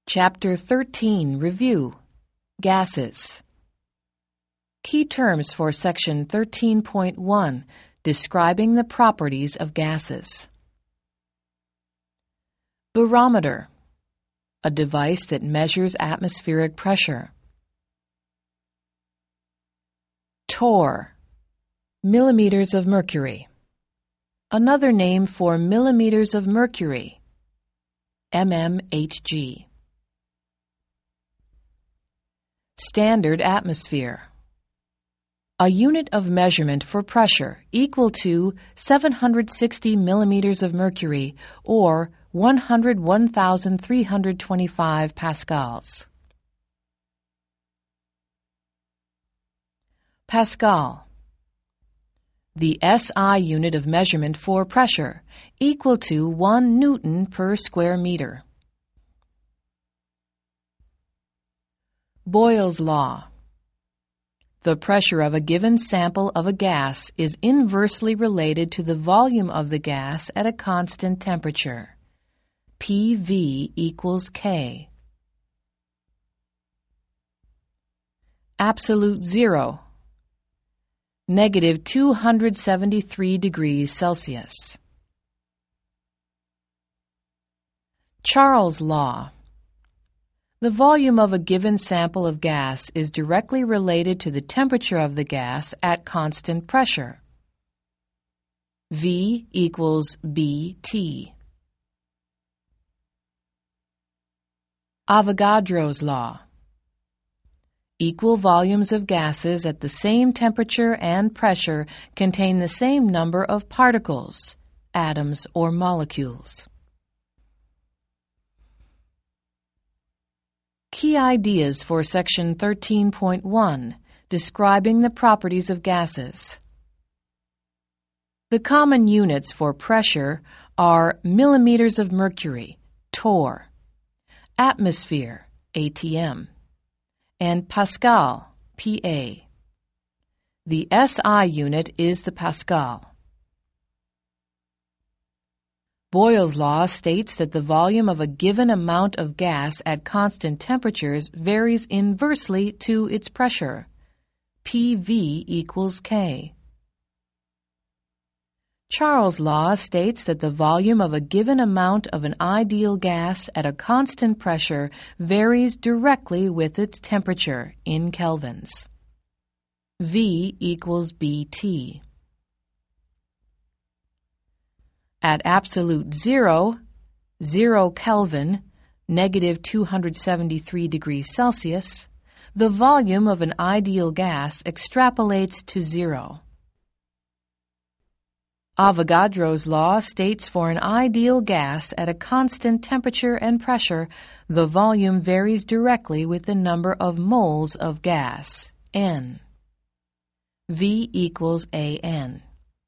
Chapter 13, Review, Gases. Key terms for Section 13.1, Describing the Properties of Gases. Barometer, a device that measures atmospheric pressure. Torr, millimeters of mercury. Another name for millimeters of mercury, mmHg. Standard atmosphere, a unit of measurement for pressure equal to 760 millimeters of mercury or 101,325 pascals. Pascal, the SI unit of measurement for pressure equal to 1 Newton per square meter. Boyle's law. The pressure of a given sample of a gas is inversely related to the volume of the gas at a constant temperature. PV equals K. Absolute zero. Negative 273 degrees Celsius. Charles' law. The volume of a given sample of gas is directly related to the temperature of the gas at constant pressure. V equals BT. Avogadro's law. Equal volumes of gases at the same temperature and pressure contain the same number of particles, atoms or molecules. Key ideas for Section 13.1, Describing the Properties of Gases. The common units for pressure are millimeters of mercury, torr, atmosphere, ATM, and Pascal, PA. The SI unit is the Pascal. Boyle's law states that the volume of a given amount of gas at constant temperatures varies inversely to its pressure. PV equals K. Charles' law states that the volume of a given amount of an ideal gas at a constant pressure varies directly with its temperature in kelvins. V equals BT. At absolute zero, 0 Kelvin, negative 273 degrees Celsius, the volume of an ideal gas extrapolates to zero. Avogadro's law states for an ideal gas at a constant temperature and pressure, the volume varies directly with the number of moles of gas, N. V equals AN.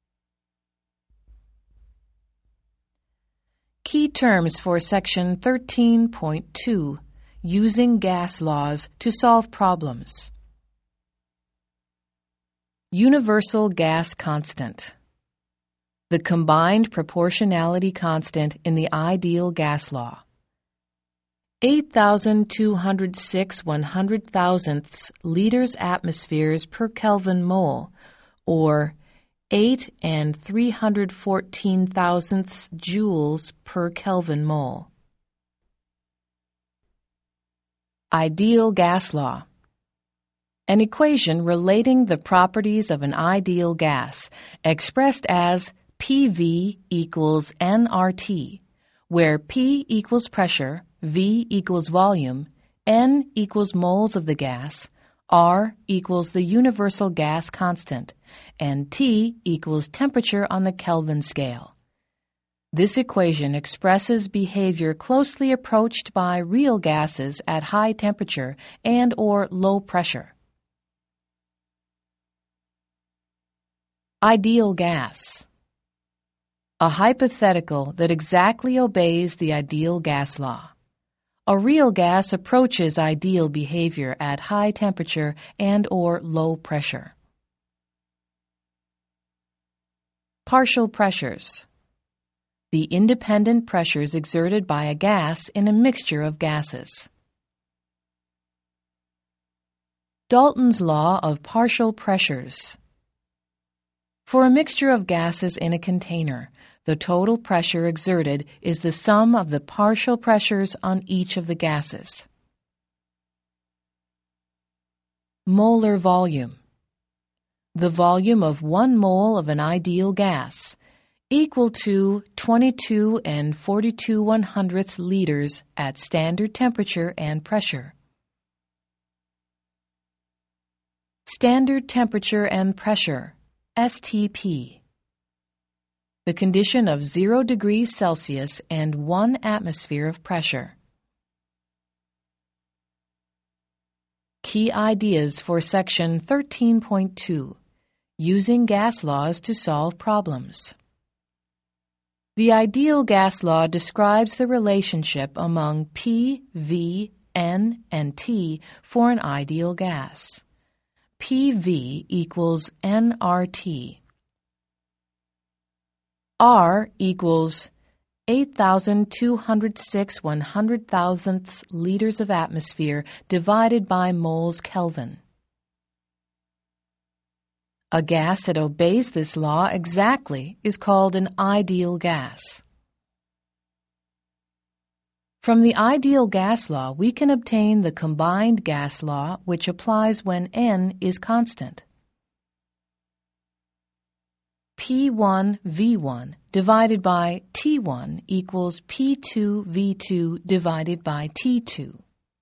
Key terms for Section 13.2, Using Gas Laws to Solve Problems. Universal gas constant. The combined proportionality constant in the ideal gas law. 8,206 100,000ths liters atmospheres per Kelvin mole, or 8 and 314,000ths joules per Kelvin mole. Ideal gas law. An equation relating the properties of an ideal gas, expressed as PV equals nRT, where P equals pressure, V equals volume, N equals moles of the gas, R equals the universal gas constant, and T equals temperature on the Kelvin scale. This equation expresses behavior closely approached by real gases at high temperature and or low pressure. Ideal gas. A hypothetical that exactly obeys the ideal gas law. A real gas approaches ideal behavior at high temperature and or low pressure. Partial pressures. the independent pressures exerted by a gas in a mixture of gases. Dalton's law of partial pressures. For a mixture of gases in a container, the total pressure exerted is the sum of the partial pressures on each of the gases. Molar volume. The volume of 1 mole of an ideal gas, equal to 22 and 42/100 liters at standard temperature and pressure. Standard temperature and pressure, STP. The condition of 0 degrees Celsius and 1 atmosphere of pressure. Key ideas for Section 13.2, Using Gas Laws to Solve Problems. The ideal gas law describes the relationship among P, V, N, and T for an ideal gas. PV equals nRT. R equals 8,206 100,000ths liters of atmosphere divided by moles Kelvin. A gas that obeys this law exactly is called an ideal gas. From the ideal gas law, we can obtain the combined gas law, which applies when N is constant. P1V1 divided by T1 equals P2V2 divided by T2.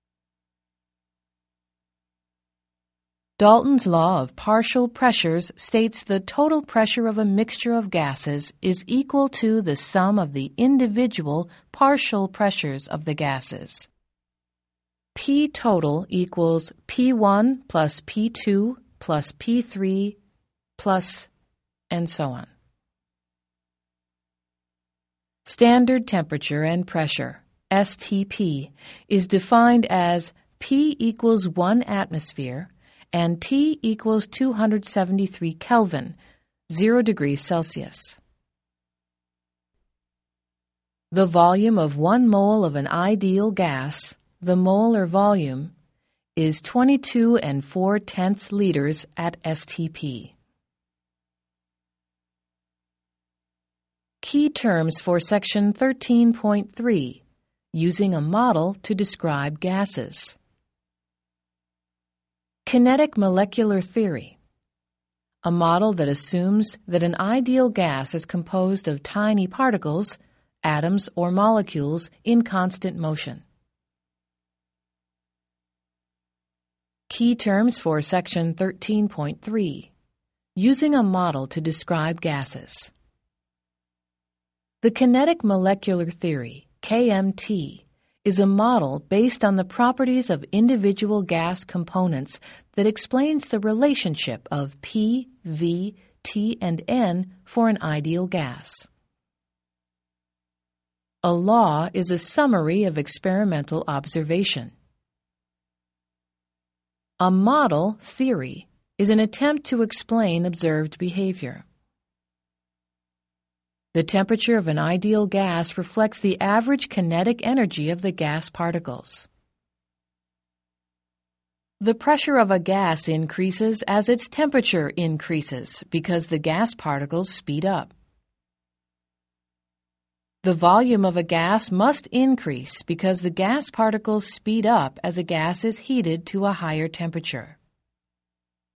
Dalton's law of partial pressures states the total pressure of a mixture of gases is equal to the sum of the individual partial pressures of the gases. P total equals P1 plus P2 plus P3 plus and so on. Standard temperature and pressure, STP, is defined as P equals 1 atmosphere and T equals 273 Kelvin, 0 degrees Celsius. The volume of 1 mole of an ideal gas, the molar volume, is 22 and 4/10 liters at STP. Key terms for Section 13.3, Using a model to describe gases. Kinetic molecular theory, a model that assumes that an ideal gas is composed of tiny particles, atoms or molecules in constant motion. Key terms for Section 13.3, Using a model to describe gases. The kinetic molecular theory, KMT, is a model based on the properties of individual gas components that explains the relationship of P, V, T, and N for an ideal gas. A law is a summary of experimental observation. A model theory is an attempt to explain observed behavior. The temperature of an ideal gas reflects the average kinetic energy of the gas particles. The pressure of a gas increases as its temperature increases because the gas particles speed up. The volume of a gas must increase because the gas particles speed up as a gas is heated to a higher temperature.